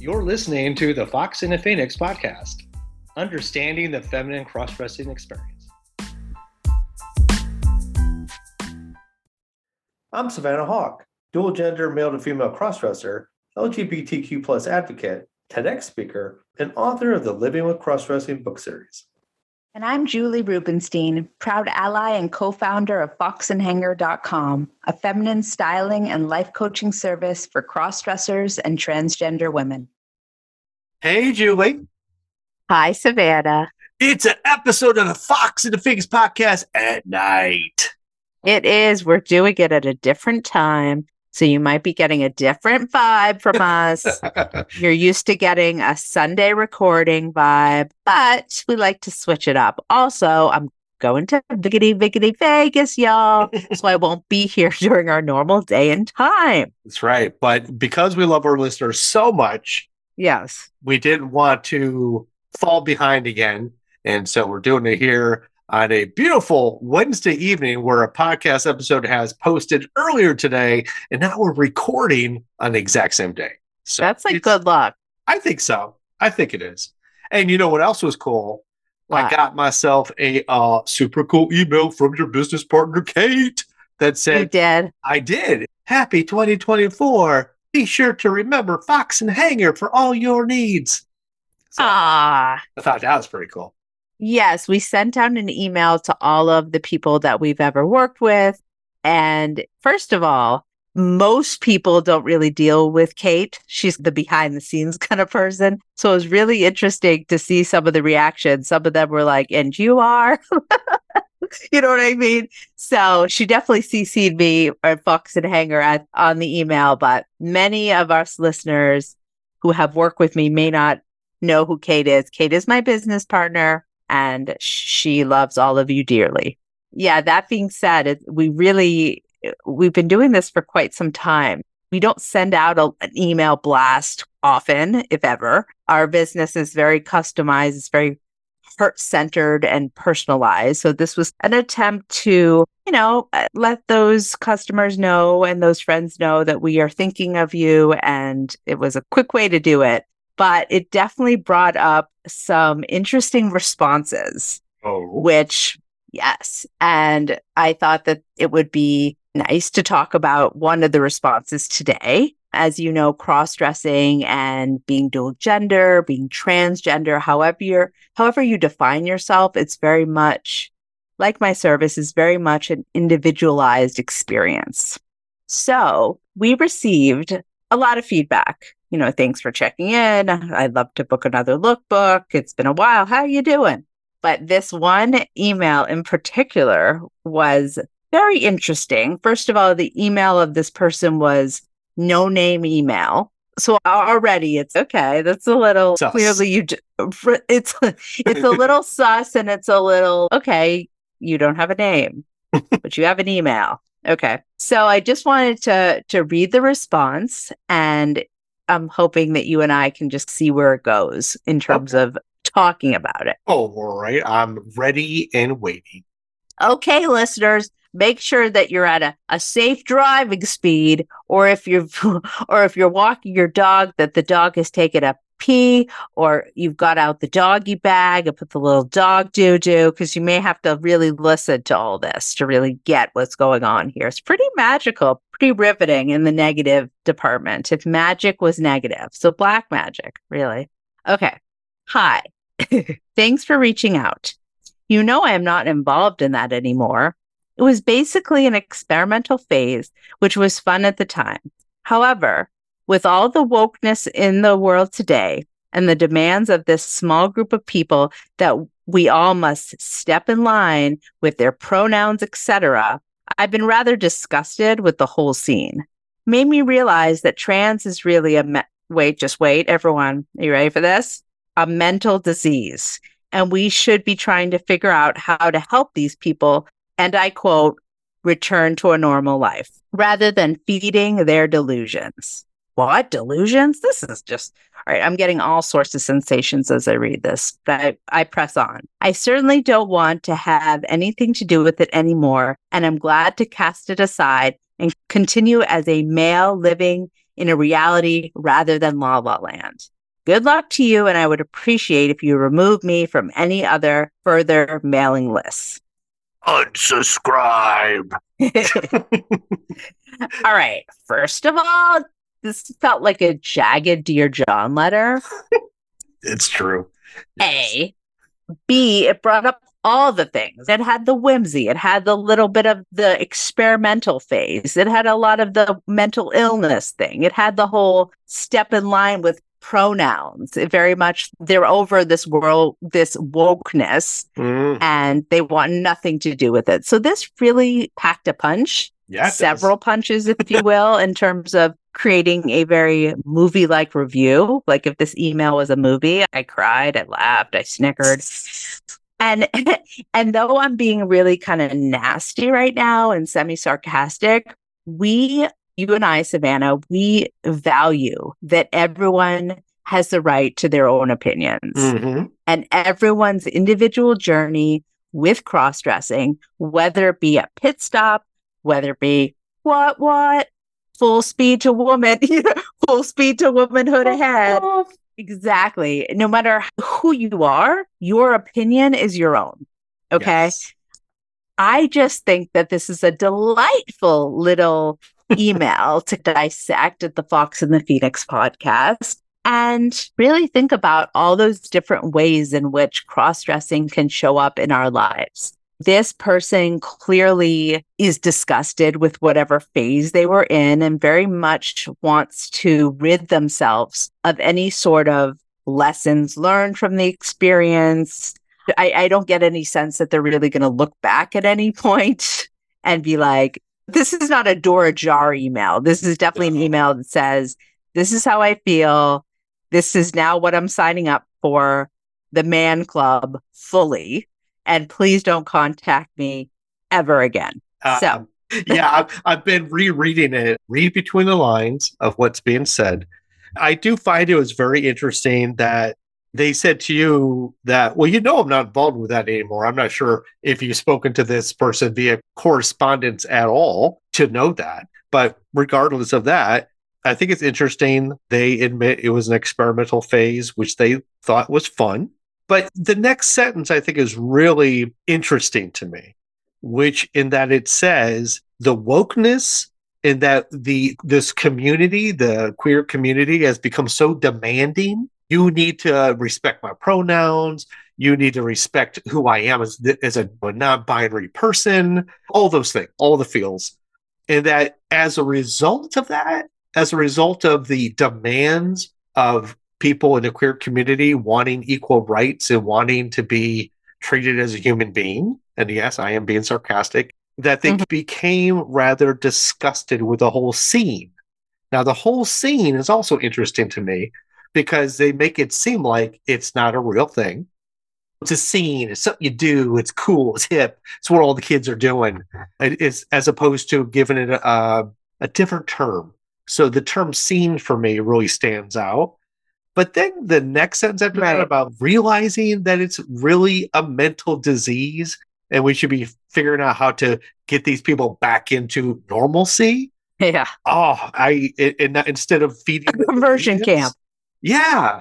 You're listening to the Fox and the Phoenix podcast, understanding the feminine cross-dressing experience. I'm Savannah Hawk, dual gender male to female crossdresser, LGBTQ plus advocate, TEDx speaker, and author of the Living with Crossdressing book series. And I'm Julie Rubenstein, proud ally and co-founder of foxandhanger.com, a feminine styling and life coaching service for crossdressers and transgender women. Hey, Julie. Hi, Savannah. It's an episode of the Fox and the Phoenix podcast at night. It is. We're doing it at a different time, so you might be getting a different vibe from us. You're used to getting a Sunday recording vibe, but we like to switch it up. Also, I'm going to Viggity Vegas, y'all, so I won't be here during our normal day and time. That's right. But because we love our listeners so much, yes, we didn't want to fall behind again. And so we're doing it here on a beautiful Wednesday evening where a podcast episode has posted earlier today, and now we're recording on the exact same day. So that's like good luck. I think so. I think it is. And you know what else was cool? What? I got myself a super cool email from your business partner, Kate, that said, you did? I did. Happy 2024. Be sure to remember Fox and Hanger for all your needs. So I thought that was pretty cool. Yes, we sent out an email to all of the people that we've ever worked with. And first of all, most people don't really deal with Kate. She's the behind the scenes kind of person. So it was really interesting to see some of the reactions. Some of them were like, and you are? You know what I mean? So she definitely CC'd me or Fox and Hanger on the email. But many of us listeners who have worked with me may not know who Kate is. Kate is my business partner, and she loves all of you dearly. Yeah, that being said, we've been doing this for quite some time. We don't send out an email blast often, if ever. Our business is very customized. It's very heart-centered and personalized. So this was an attempt to, let those customers know and those friends know that we are thinking of you. And it was a quick way to do it. But it definitely brought up some interesting responses, which, yes. And I thought that it would be nice to talk about one of the responses today. As you know, cross-dressing and being dual gender, being transgender, however you define yourself, it's very much, like my service, is very much an individualized experience. So we received a lot of feedback. Thanks for checking in. I'd love to book another lookbook. It's been a while. How are you doing? But this one email in particular was very interesting. First of all, the email of this person was no name email. So already it's okay. That's a little sus. Clearly it's a little sus, and it's a little, okay, you don't have a name, but you have an email. Okay. So I just wanted to read the response, and I'm hoping that you and I can just see where it goes in terms of talking about it. Oh, all right. I'm ready and waiting. Okay, listeners, make sure that you're at a safe driving speed, or if you're walking your dog, that the dog has taken a pee, or you've got out the doggy bag and put the little dog doo-doo, because you may have to really listen to all this to really get what's going on here. It's pretty magical, pretty riveting in the negative department, if magic was negative. So black magic, really. Okay. Hi. Thanks for reaching out. I am not involved in that anymore. It was basically an experimental phase, which was fun at the time. However, with all the wokeness in the world today and the demands of this small group of people that we all must step in line with their pronouns, etc., I've been rather disgusted with the whole scene. Made me realize that trans is really just wait, everyone. Are you ready for this? A mental disease. And we should be trying to figure out how to help these people, and I quote, return to a normal life, rather than feeding their delusions. What? Delusions? This is just, all right, I'm getting all sorts of sensations as I read this, but I press on. I certainly don't want to have anything to do with it anymore, and I'm glad to cast it aside and continue as a male living in a reality rather than La La Land. Good luck to you, and I would appreciate if you remove me from any other further mailing lists. Unsubscribe. All right. First of all, this felt like a jagged Dear John letter. It's true. A. B, it brought up all the things. It had the whimsy. It had the little bit of the experimental phase. It had a lot of the mental illness thing. It had the whole step in line with pronouns. It very much, they're over this world, this wokeness, and they want nothing to do with it. So this really packed a punch. Yeah, several punches, if you will, in terms of creating a very movie-like review. Like if this email was a movie, I cried, I laughed, I snickered. And though I'm being really kind of nasty right now and semi-sarcastic, you and I, Savannah, we value that everyone has the right to their own opinions. And everyone's individual journey with cross-dressing, whether it be a pit stop, whether it be what, full speed to woman, full speed to womanhood ahead. Exactly. No matter who you are, your opinion is your own. Okay. Yes. I just think that this is a delightful little email to dissect at the Fox and the Phoenix podcast and really think about all those different ways in which cross-dressing can show up in our lives. This person clearly is disgusted with whatever phase they were in and very much wants to rid themselves of any sort of lessons learned from the experience. I don't get any sense that they're really going to look back at any point and be like, this is not a door ajar email. This is definitely an email that says, this is how I feel. This is now what I'm signing up for, the man club fully. And please don't contact me ever again. I've been rereading it, read between the lines of what's being said. I do find it was very interesting that they said to you that, well, I'm not involved with that anymore. I'm not sure if you've spoken to this person via correspondence at all to know that. But regardless of that, I think it's interesting. They admit it was an experimental phase, which they thought was fun. But the next sentence, I think, is really interesting to me, which in that it says the wokeness in that this community, the queer community, has become so demanding. You need to respect my pronouns. You need to respect who I am as a non-binary person, all those things, all the feels. And that as a result of that, as a result of the demands of people in the queer community wanting equal rights and wanting to be treated as a human being, and yes, I am being sarcastic, that they became rather disgusted with the whole scene. Now, the whole scene is also interesting to me because they make it seem like it's not a real thing. It's a scene, it's something you do, it's cool, it's hip, it's what all the kids are doing. It's as opposed to giving it a different term. So the term scene for me really stands out. But then the next sentence after that about realizing that it's really a mental disease and we should be figuring out how to get these people back into normalcy. Yeah. Oh, instead of feeding a conversion camp. Yeah.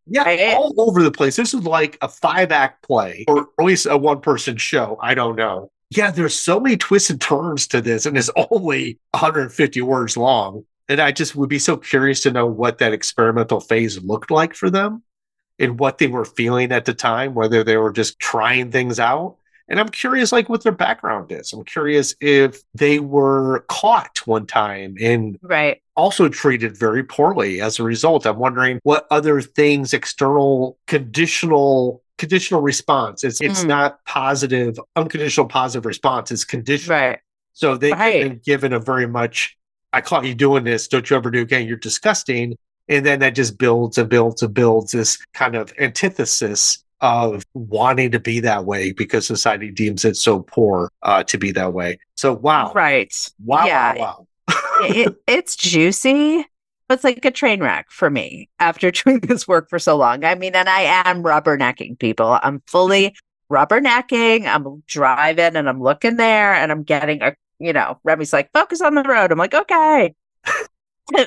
All over the place. This is like a 5-act play or at least a 1-person show. I don't know. Yeah, there's so many twists and turns to this, and it's only 150 words long. And I just would be so curious to know what that experimental phase looked like for them and what they were feeling at the time, whether they were just trying things out. And I'm curious, like, what their background is. I'm curious if they were caught one time and also treated very poorly as a result. I'm wondering what other things, external conditional response. It's not positive, unconditional positive response. It's conditional. Right. So they've been given a very much, I caught you doing this. Don't you ever do again. You're disgusting. And then that just builds and builds and builds this kind of antithesis of wanting to be that way because society deems it so poor to be that way. So, wow. Right. Wow. Yeah. Wow. It's juicy. It's like a train wreck for me after doing this work for so long. I mean, and I am rubbernecking people. I'm fully rubbernecking. I'm driving and I'm looking there and I'm getting Remy's like, focus on the road. I'm like, okay.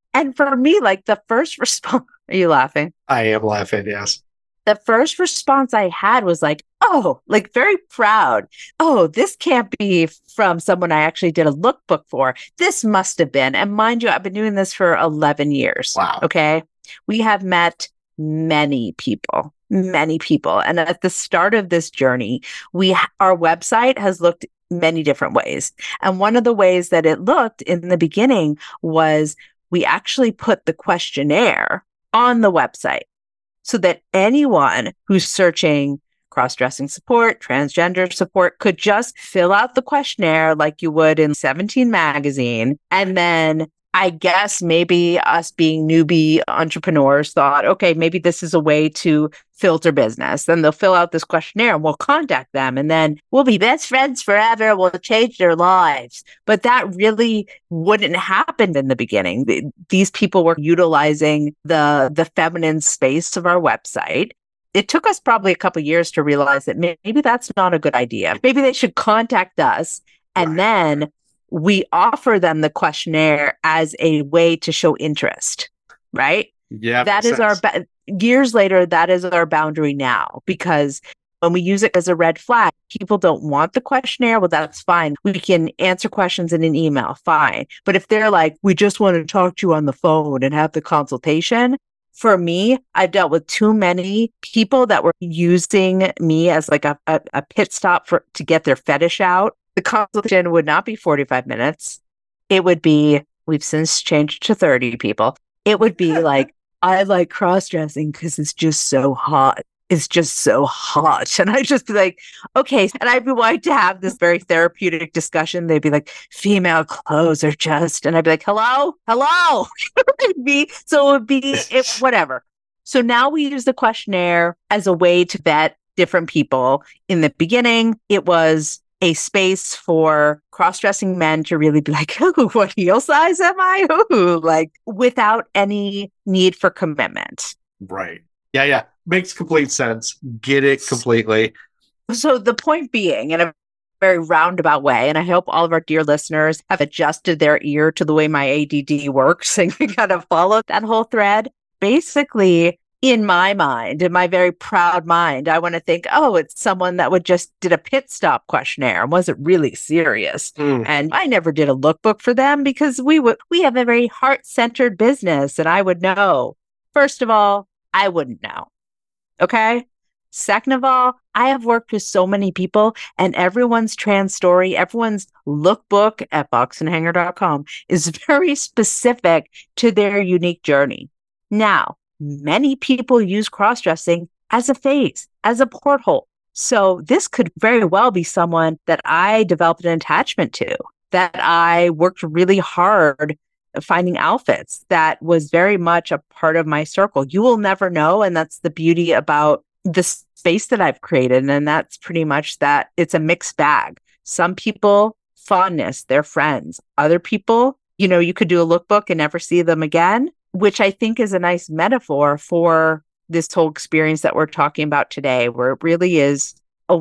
And for me, like the first response, are you laughing? I am laughing, yes. The first response I had was like, oh, like very proud. Oh, this can't be from someone I actually did a lookbook for. This must have been. And mind you, I've been doing this for 11 years. Wow. Okay. We have met many people, many people. And at the start of this journey, our website has looked many different ways. And one of the ways that it looked in the beginning was we actually put the questionnaire on the website, so that anyone who's searching cross-dressing support, transgender support could just fill out the questionnaire like you would in 17 magazine. And then I guess maybe us being newbie entrepreneurs thought, okay, maybe this is a way to filter business. Then they'll fill out this questionnaire and we'll contact them and then we'll be best friends forever. We'll change their lives. But that really wouldn't happen in the beginning. These people were utilizing the feminine space of our website. It took us probably a couple of years to realize that maybe that's not a good idea. Maybe they should contact us and then we offer them the questionnaire as a way to show interest, right? Yeah. That is years later, that is our boundary now, because when we use it as a red flag, people don't want the questionnaire. Well, that's fine. We can answer questions in an email. Fine. But if they're like, we just want to talk to you on the phone and have the consultation. For me, I've dealt with too many people that were using me as like a pit stop to get their fetish out. The consultation would not be 45 minutes. It would be, we've since changed to 30 people. It would be like, I like cross-dressing because it's just so hot. It's just so hot. And I'd just be like, okay. And I'd be wanting to have this very therapeutic discussion. They'd be like, female clothes are just, and I'd be like, hello? So it would be whatever. So now we use the questionnaire as a way to vet different people. In the beginning, it was a space for cross-dressing men to really be like, oh, what heel size am I? Ooh, like without any need for commitment. Right. Yeah. Makes complete sense. Get it completely. So the point being, in a very roundabout way, and I hope all of our dear listeners have adjusted their ear to the way my ADD works and we kind of follow that whole thread. Basically, in my mind, in my very proud mind, I want to think, oh, it's someone that did a pit stop questionnaire and wasn't really serious. And I never did a lookbook for them because we have a very heart-centered business and I would know. First of all, I wouldn't know. Okay. Second of all, I have worked with so many people and everyone's trans story, everyone's lookbook at boxandhanger.com is very specific to their unique journey. Now, many people use cross-dressing as a phase, as a porthole. So this could very well be someone that I developed an attachment to, that I worked really hard finding outfits, that was very much a part of my circle. You will never know. And that's the beauty about the space that I've created. And that's pretty much that it's a mixed bag. Some people, fondness, they're friends. Other people, you could do a lookbook and never see them again, which I think is a nice metaphor for this whole experience that we're talking about today, where it really is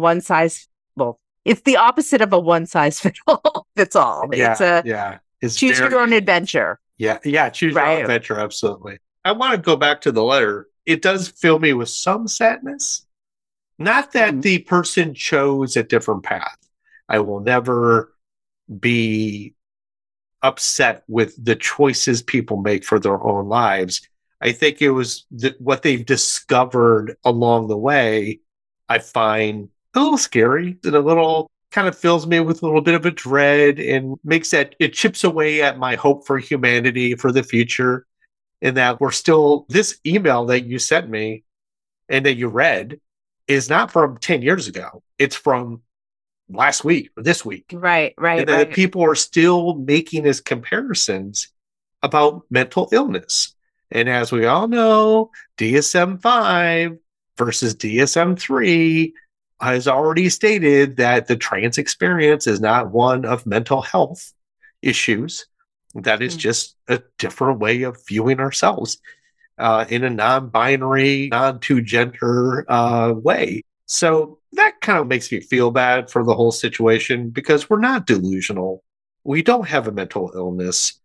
it's the opposite of a one size fits all. It's choose your own adventure. Yeah. Choose your own adventure. Absolutely. I want to go back to the letter. It does fill me with some sadness. Not that the person chose a different path. I will never be upset with the choices people make for their own lives. I think it was what they've discovered along the way, I find a little scary and a little kind of fills me with a little bit of a dread and it chips away at my hope for humanity for the future. In that this email that you sent me and that you read is not from 10 years ago. It's from last week or this week. Right. And that people are still making these comparisons about mental illness. And as we all know, DSM-5 versus DSM-3 has already stated that the trans experience is not one of mental health issues. That is just a different way of viewing ourselves in a non-binary, non-two-gender way. So that kind of makes me feel bad for the whole situation because we're not delusional. We don't have a mental illness.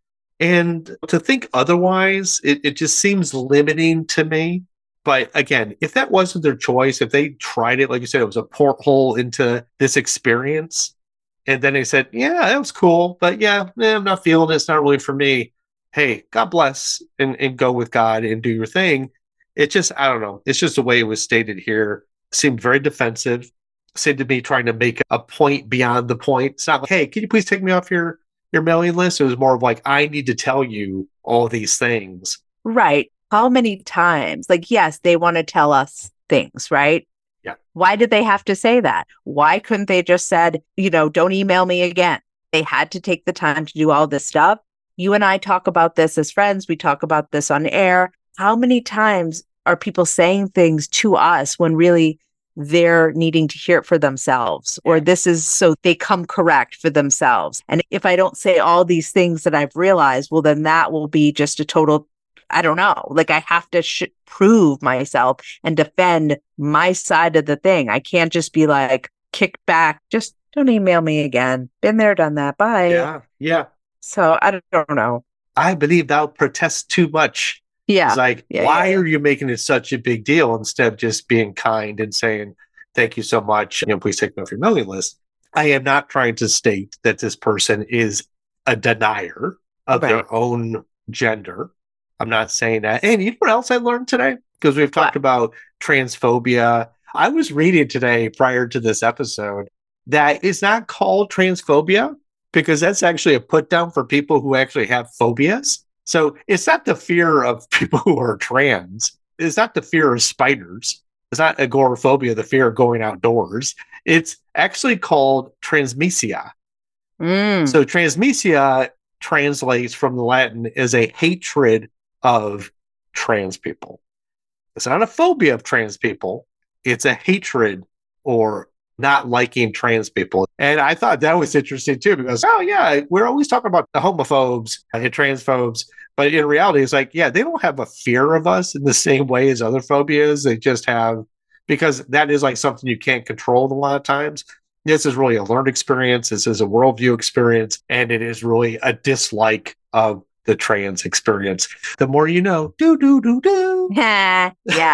And to think otherwise, it just seems limiting to me. But again, if that wasn't their choice, if they tried it, like you said, it was a porthole into this experience, and then they said, yeah, that was cool, but yeah, I'm not feeling it. It's not really for me. Hey, God bless and go with God and do your thing. It just, I don't know. It's just the way it was stated here. Seemed very defensive. Seemed to be trying to make a point beyond the point. It's not like, hey, can you please take me off your mailing list? It was more of like, I need to tell you all these things. Right. How many times? Like, yes, they want to tell us things, right? Yeah. Why did they have to say that? Why couldn't they just said, don't email me again? They had to take the time to do all this stuff. You and I talk about this as friends. We talk about this on air. How many times are people saying things to us when really they're needing to hear it for themselves, or this is so they come correct for themselves? And if I don't say all these things that I've realized, well, then that will be just a total, I don't know, like I have to prove myself and defend my side of the thing. I can't just be like, kick back, just don't email me again. Been there, done that. Bye. Yeah. Yeah. So I don't know. I believe thou protest too much. Yeah. It's like, why are you making it such a big deal instead of just being kind and saying, thank you so much, please take me off your mailing list? I am not trying to state that this person is a denier of their own gender. I'm not saying that. And you know what else I learned today? Because we've talked about transphobia. I was reading today prior to this episode that it's not called transphobia because that's actually a put down for people who actually have phobias. So it's not the fear of people who are trans. It's not the fear of spiders. It's not agoraphobia, the fear of going outdoors. It's actually called transmesia. So transmesia translates from the Latin as a hatred of trans people. It's not a phobia of trans people. It's a hatred or not liking trans people. And I thought that was interesting too, because, oh yeah, we're always talking about the homophobes and transphobes, but in reality, it's like, yeah, they don't have a fear of us in the same way as other phobias. They just have, because that is like something you can't control a lot of times. This is really a learned experience. This is a worldview experience, and it is really a dislike of the trans experience. The more you know, do. Yeah.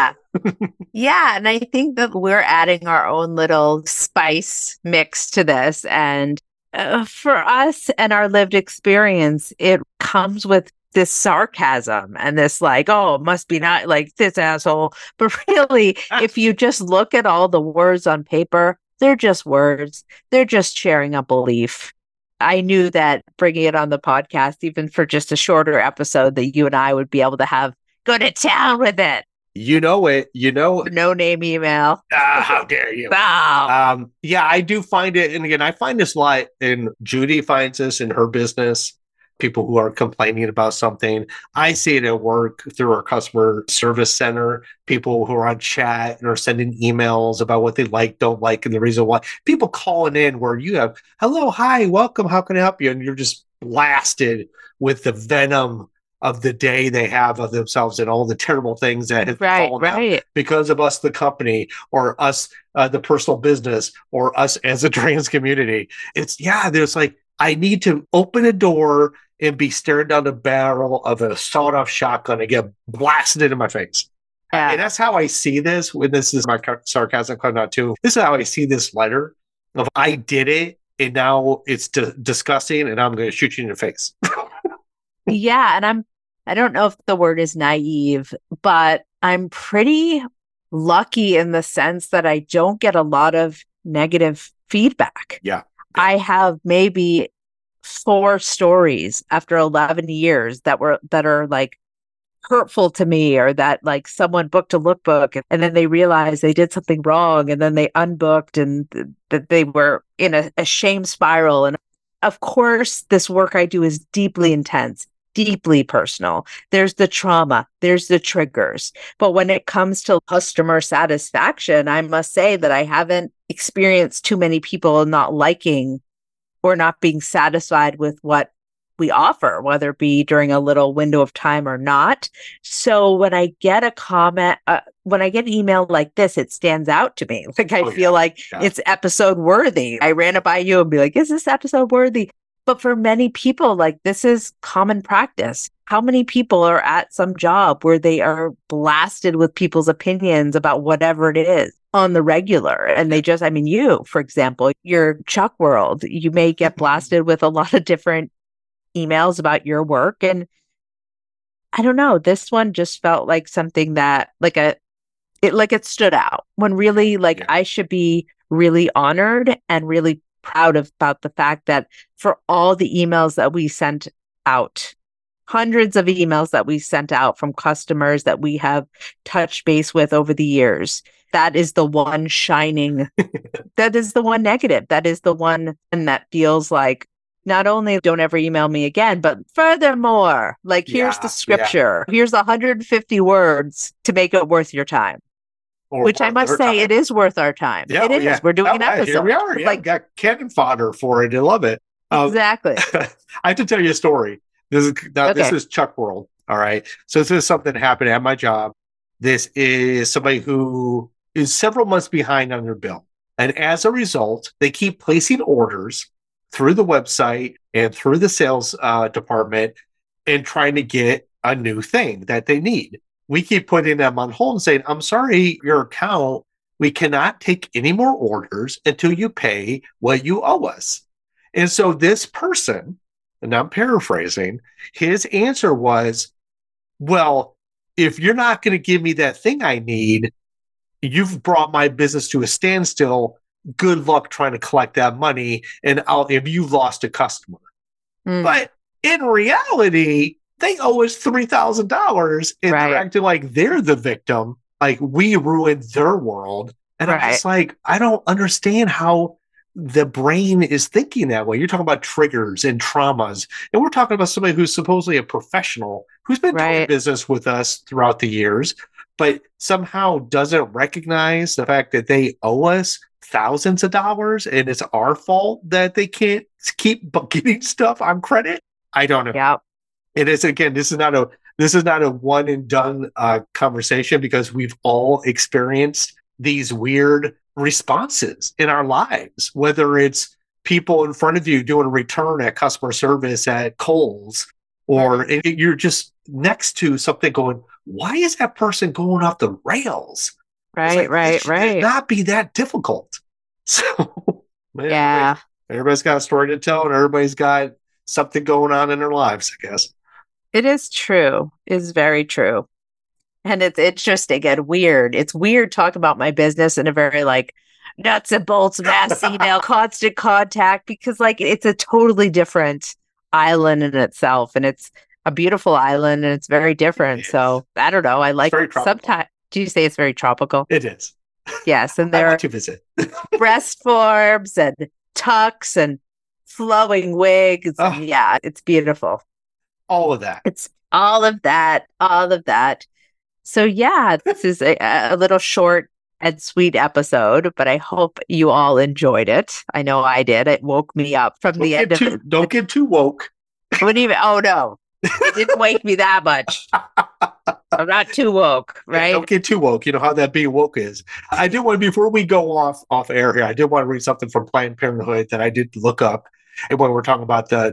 Yeah. And I think that we're adding our own little spice mix to this. And for us and our lived experience, it comes with this sarcasm and this like, oh, it must be not like this asshole. But really, if you just look at all the words on paper, they're just words. They're just sharing a belief. I knew that bringing it on the podcast, even for just a shorter episode, that you and I would be able to go to town with it. You know it. No name email. How dare you? Wow. Yeah, I do find it. And again, I find this a lot, and Judy finds this in her business. People who are complaining about something. I see it at work through our customer service center, people who are on chat and are sending emails about what they like, don't like, and the reason why. People calling in where you have, hello, hi, welcome, how can I help you? And you're just blasted with the venom of the day they have of themselves and all the terrible things that have fallen out because of us, the company, or us, the personal business, or us as a trans community. There's like, I need to open a door and be staring down the barrel of a sawed-off shotgun and get blasted into my face. Yeah. And that's how I see this, when this is my sarcasm coming out too. This is how I see this letter of, I did it, and now it's disgusting, and I'm going to shoot you in the face. Yeah, and I don't know if the word is naive, but I'm pretty lucky in the sense that I don't get a lot of negative feedback. Yeah. I have maybe 4 stories after 11 years that are like hurtful to me, or that like someone booked a lookbook and then they realized they did something wrong and then they unbooked and that they were in a shame spiral. And of course, this work I do is deeply intense, deeply personal. There's the trauma, there's the triggers. But when it comes to customer satisfaction, I must say that I haven't experienced too many people not liking or not being satisfied with what we offer, whether it be during a little window of time or not. So when I get a comment, when I get an email like this, it stands out to me. Like I feel like it's episode worthy. I ran it by you and be like, is this episode worthy? But for many people, like this is common practice. How many people are at some job where they are blasted with people's opinions about whatever it is on the regular? And they just, I mean, you, for example, your Chuck World, you may get blasted with a lot of different emails about your work. And I don't know, this one just felt like something that it stood out when really Yeah. I should be really honored and really proud about the fact that for all the emails that we sent out, hundreds of emails that we sent out from customers that we have touched base with over the years, that is the one shining, that is the one negative, that is the one and that feels like not only don't ever email me again, but furthermore, here's the Yeah, scripture, here's 150 words to make it worth your time. Or Which I worth must their say, time. it is worth our time. Yeah, It is. yeah. We're doing an Here episode. we are. Yeah, got cannon fodder for it. I love it. Exactly. I have to tell you a story. This is Chuck World. All right. So this is something that happened at my job. This is somebody who is several months behind on their bill. And as a result, they keep placing orders through the website and through the sales department and trying to get a new thing that they need. We keep putting them on hold and saying, I'm sorry, your account, we cannot take any more orders until you pay what you owe us. And so this person, and I'm paraphrasing, his answer was, well, if you're not going to give me that thing I need, you've brought my business to a standstill. Good luck trying to collect that money. And if you've lost a customer. But in reality, they owe us $3,000 and they're acting like they're the victim. Like we ruined their world. And I'm just like, I don't understand how the brain is thinking that way. You're talking about triggers and traumas. And we're talking about somebody who's supposedly a professional who's been doing business with us throughout the years, but somehow doesn't recognize the fact that they owe us thousands of dollars and it's our fault that they can't keep getting stuff on credit. I don't know. Yeah. It is, again, this is not a one and done conversation, because we've all experienced these weird responses in our lives, whether it's people in front of you doing a return at customer service at Kohl's, or you're just next to something going, why is that person going off the rails? It should not be that difficult. So, man, everybody's got a story to tell, and everybody's got something going on in their lives, I guess. It is true. It's very true. And it's just, again, weird. It's weird talking about my business in a very nuts and bolts, mass email, constant contact, because it's a totally different island in itself. And it's a beautiful island and it's very different. So I don't know. I like sometimes. Do you say it's very tropical? It is. Yes. And there I want to visit. breast forms and tucks and flowing wigs. Oh. Yeah, it's beautiful. All of that. It's all of that. So yeah, this is a little short and sweet episode, but I hope you all enjoyed it. I know I did. It woke me up from the end of it. Don't get too woke. Oh no, it didn't wake me that much. I'm not too woke, right? Don't get too woke. You know how that being woke is. I did want to, before we go off air here, I did want to read something from Planned Parenthood that I did look up. And when we're talking about the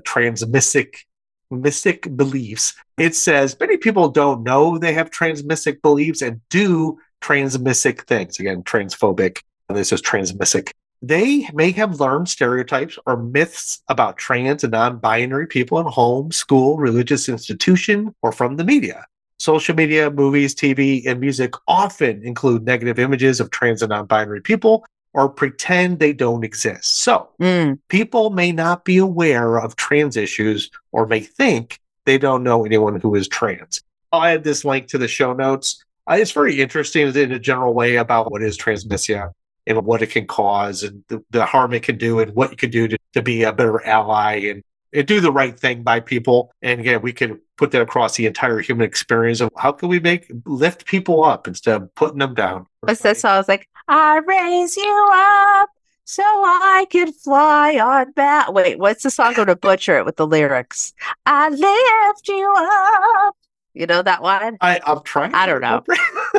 mystic beliefs, it says many people don't know they have transmystic beliefs and do transmystic things. Again, transphobic. This is transmystic. They may have learned stereotypes or myths about trans and non-binary people in home, school, religious institution, or from the media. Social media, movies, TV, and music often include negative images of trans and non-binary people or pretend they don't exist. So people may not be aware of trans issues or may think they don't know anyone who is trans. I'll add this link to the show notes. It's very interesting in a general way about what is transmisia and what it can cause and the harm it can do and what you can do to be a better ally and do the right thing by people. And again, we can put that across the entire human experience of how can we lift people up instead of putting them down. What's that song? I was like, I raise you up so I could fly on back. Wait, what's the song? I'm going to butcher it with the lyrics. I lift you up. You know that one? I'm trying. I don't know.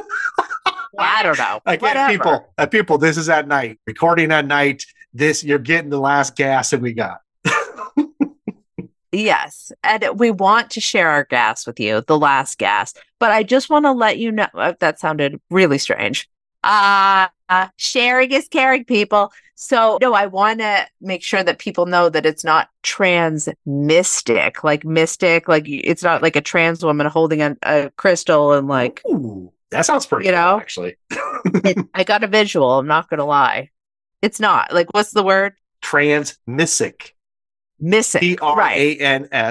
I don't know. Again, people, this is at night. Recording at night. You're getting the last gas that we got. Yes. And we want to share our gas with you, the last gas. But I just want to let you know that sounded really strange. Sharing is caring, people. So, no, I want to make sure that people know that it's not trans mystic, like it's not like a trans woman holding a crystal and like, Ooh, that sounds pretty you cool, know, actually. I got a visual. I'm not going to lie. It's not like, what's the word? Transmissic. Missing. Right.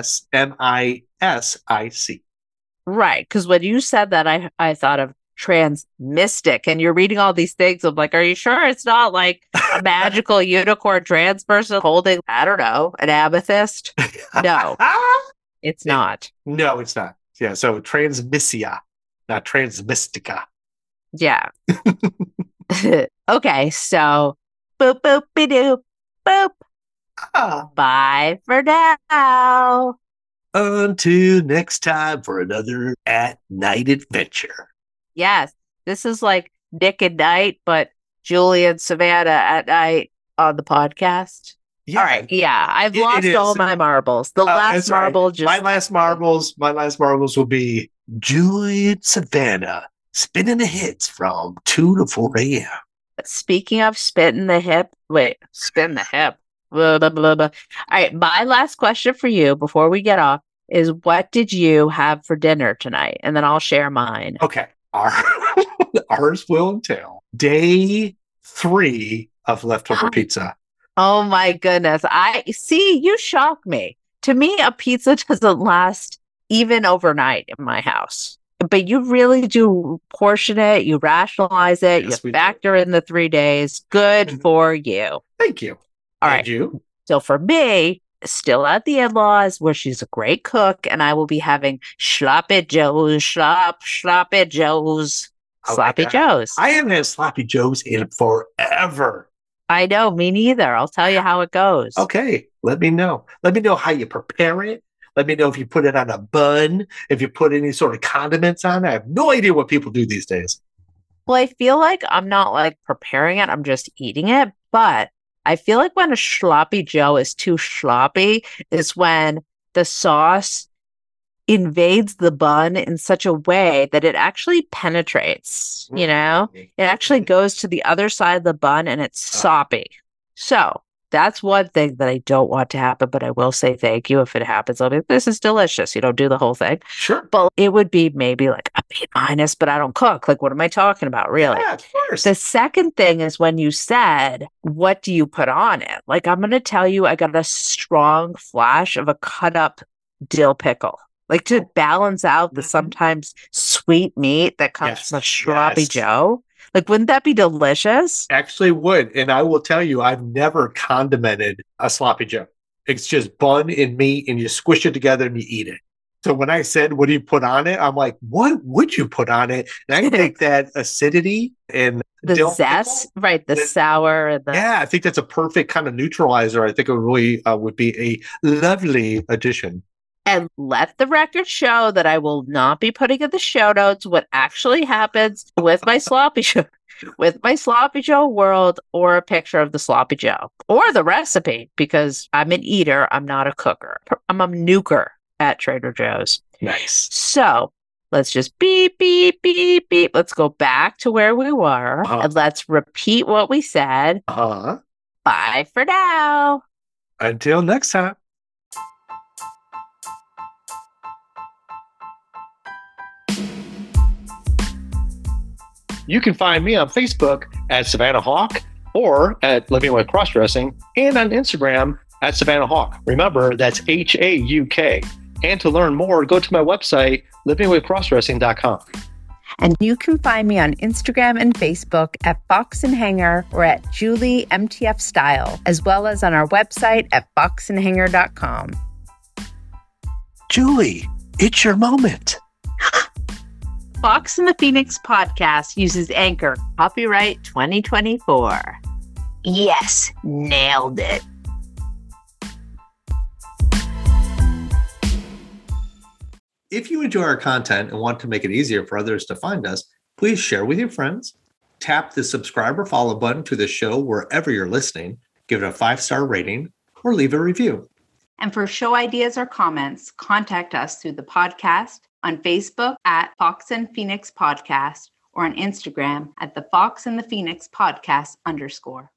Transmisic. Right. Because when you said that, I thought of trans mystic, and you're reading all these things. I'm like, are you sure it's not like a magical unicorn trans person holding, I don't know, an amethyst? No, it's not. No, it's not. Yeah, so transmissia, not transmystica. Yeah. Okay, so boop, boop, be doop, boop. Bye for now. Until next time for another at night adventure. Yes, this is like Nick at Night, but Julie and Savannah at night on the podcast. Yeah. All right. Yeah, I've lost is. all my marbles. The last that's right. marble just my last marbles will be Julie and Savannah spinning the hits from 2 to 4 a.m. Speaking of spin the hip. Blah, blah, blah, blah. All right, my last question for you before we get off is, what did you have for dinner tonight? And then I'll share mine. Okay. Ours will entail day 3 of leftover pizza. Oh my goodness. I see, you shock me. To me, a pizza doesn't last even overnight in my house. But you really do portion it, you rationalize it, Yes, you factor in the 3 days. Good for you. Thank you. All And right. you? So for me, still at the in-laws, where she's a great cook, and I will be having sloppy joes. Okay. I haven't had sloppy joes in forever. I know, me neither. I'll tell you how it goes. Okay, let me know. Let me know how you prepare it. Let me know if you put it on a bun, if you put any sort of condiments on it. I have no idea what people do these days. Well, I feel like I'm not like preparing it, I'm just eating it. But I feel like when a sloppy joe is too sloppy is when the sauce invades the bun in such a way that it actually penetrates, you know? It actually goes to the other side of the bun and it's soppy. So that's one thing that I don't want to happen, but I will say thank you if it happens. I'll be, this is delicious. You don't do the whole thing. Sure. But it would be maybe like a B minus, but I don't cook. Like, what am I talking about, really? Yeah, of course. The second thing is when you said, what do you put on it? Like, I'm going to tell you, I got a strong flash of a cut up dill pickle. Like, to balance out the sometimes sweet meat that comes from a sloppy joe. Like, wouldn't that be delicious? Actually would. And I will tell you, I've never condimented a sloppy joe. It's just bun and meat and you squish it together and you eat it. So when I said, what do you put on it? I'm like, what would you put on it? And I think that acidity and the zest, right? The sour. And yeah, I think that's a perfect kind of neutralizer. I think it really would be a lovely addition. And let the record show that I will not be putting in the show notes what actually happens with my sloppy joe, world, or a picture of the sloppy joe or the recipe, because I'm an eater. I'm not a cooker. I'm a nuker at Trader Joe's. Nice. So let's just beep, beep, beep, beep. Let's go back to where we were and let's repeat what we said. Bye for now. Until next time. You can find me on Facebook at Savannah Hawk or at Living with Crossdressing, and on Instagram at Savannah Hawk. Remember, that's HAUK. And to learn more, go to my website, livingwithcrossdressing.com. And you can find me on Instagram and Facebook at Fox and Hanger or at Julie MTF Style, as well as on our website at foxandhanger.com. Julie, it's your moment. Fox and the Phoenix podcast uses Anchor, copyright 2024. Yes, nailed it. If you enjoy our content and want to make it easier for others to find us, please share with your friends. Tap the subscribe or follow button to the show wherever you're listening, give it a 5-star rating, or leave a review. And for show ideas or comments, contact us through the podcast on Facebook at Fox and Phoenix Podcast or on Instagram at the Fox and the Phoenix Podcast _.